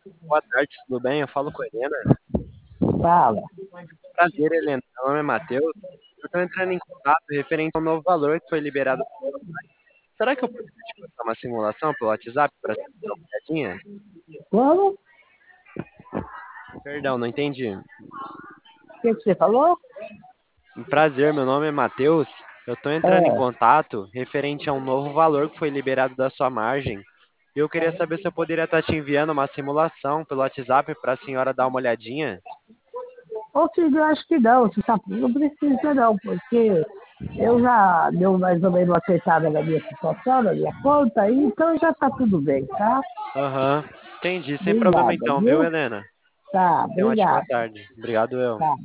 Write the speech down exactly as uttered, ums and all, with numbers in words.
Boa tarde, tudo bem? Eu falo com a Helena. Fala. Prazer, Helena. Meu nome é Matheus. Eu estou entrando em contato referente ao novo valor que foi liberado. Será que eu poderia te passar uma simulação pelo WhatsApp para você dar uma olhadinha? Como? Perdão, não entendi. O que, que você falou? Prazer, meu nome é Matheus. Eu estou entrando em É, contato referente a um novo valor que foi liberado da sua margem. E eu queria saber se eu poderia estar te enviando uma simulação pelo WhatsApp para a senhora dar uma olhadinha. ô filho, eu acho que não, você sabe, não precisa não, porque eu já deu mais ou menos uma acertada na minha situação, na minha conta, aí, então já tá tudo bem, tá? Aham, entendi. Sem problema Obrigada, então, viu, viu? Helena? Tá, Tenha uma ótima obrigada. tarde. Obrigado, eu. Tá.